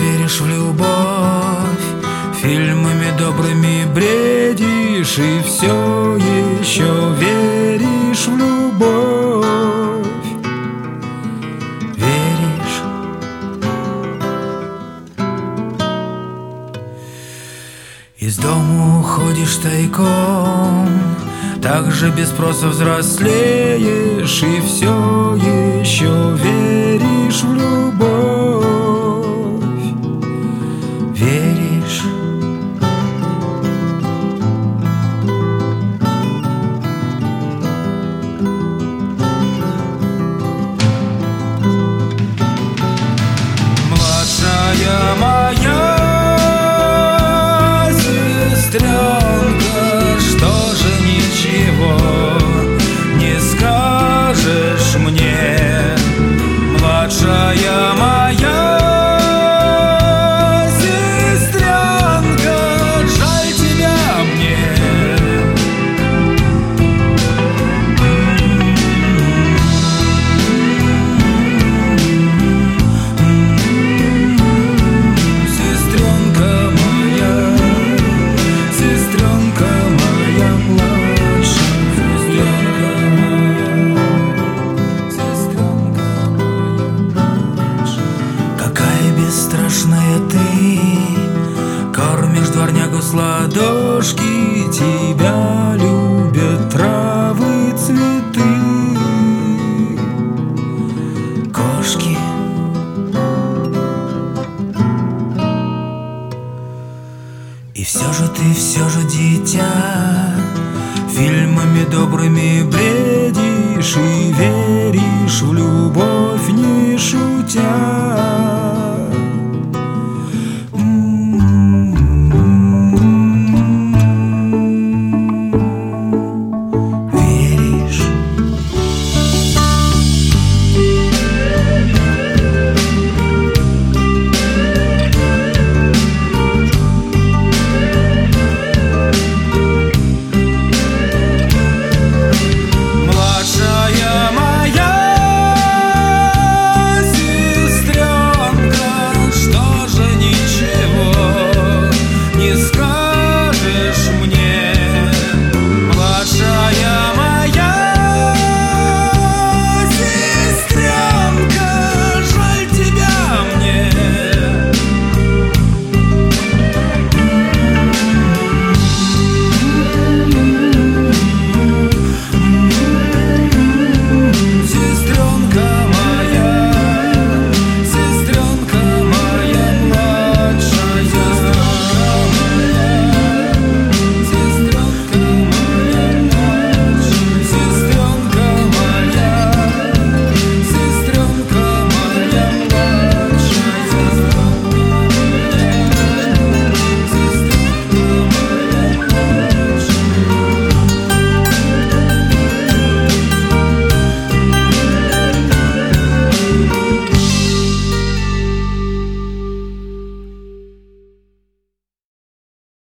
веришь в любовь, фильмами добрыми бредишь и все еще веришь в любовь. Веришь. Из дома уходишь тайком, также без спроса взрослеешь и все еще веришь в любовь. Веришь. Младшая моя сестренка, что же ничего не скажешь мне? Младшая моя сестренка, жаль тебя мне. Сестренка моя, сестренка моя младшая, сестренка моя, сестренка моя младшая. Какая бесстрашная ты, кормишь дворнягу с ладошки, тебя любят травы, цветы, кошки. И все же ты, все же дитя, фильмами добрыми бредишь и веришь в любовь, не шутя.